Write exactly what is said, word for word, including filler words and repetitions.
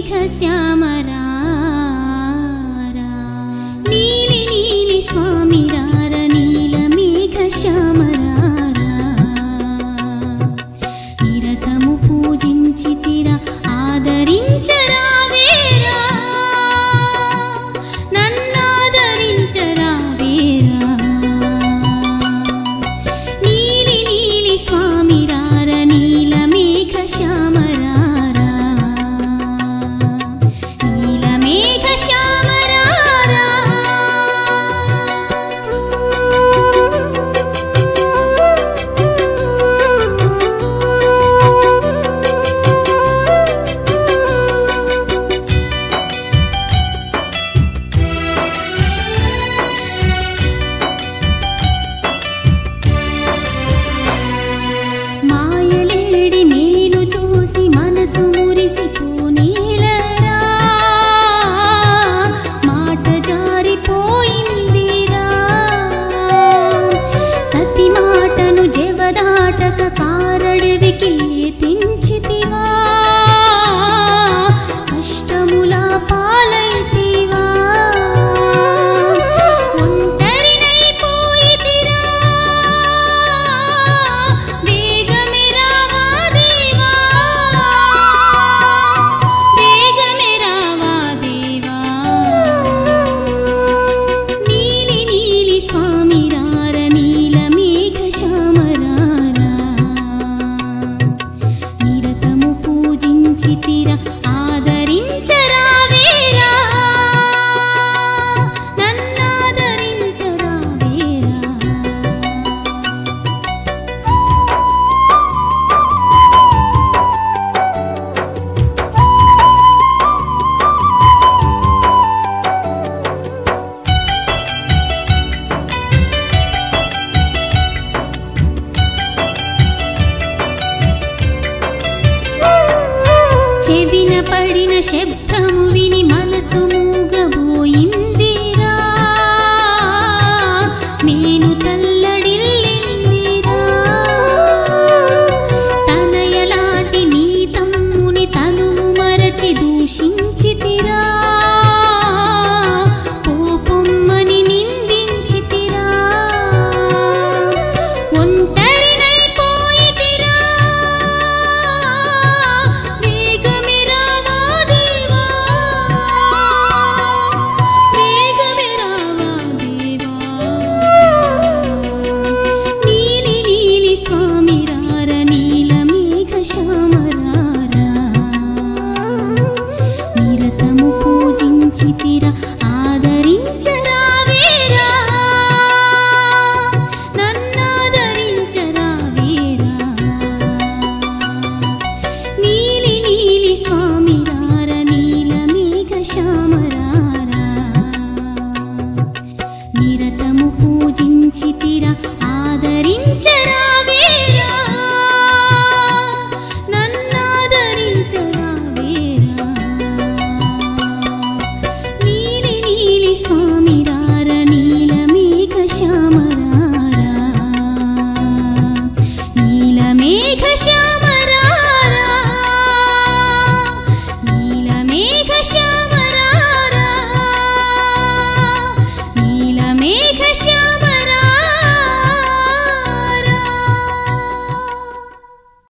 మేఘ శ్యామరా నీలి నీలి స్వామి రార నీల మేఘ శ్యామరారా నిరతము పూజించితిరా ఆదరించరావేరా నన్నాదరించరావేరా నీలి నీలి స్వామి రార నీల మేఘ శ్యామరారా నీల మేఘ శ్యామరారా మాయలేడి మేలు చూసి మనసు మురిసిపోనేలరా మాట జారిపోయిందిరా సతి మాటను జవదాటక కారడవికి తెంచితివా కష్టముల పాలైతివా ఒంటరినైపోయితిరా వేగమే రావా దేవా వేగమే రావా దేవా నీలి నీలి స్వామి రార నీల మేఘ శ్యామరారా నిరతము పూజించితిరా ఆదరించరావేరా నన్నాదరించరావేరా చెవిన పడిన శబ్దము విని మనసు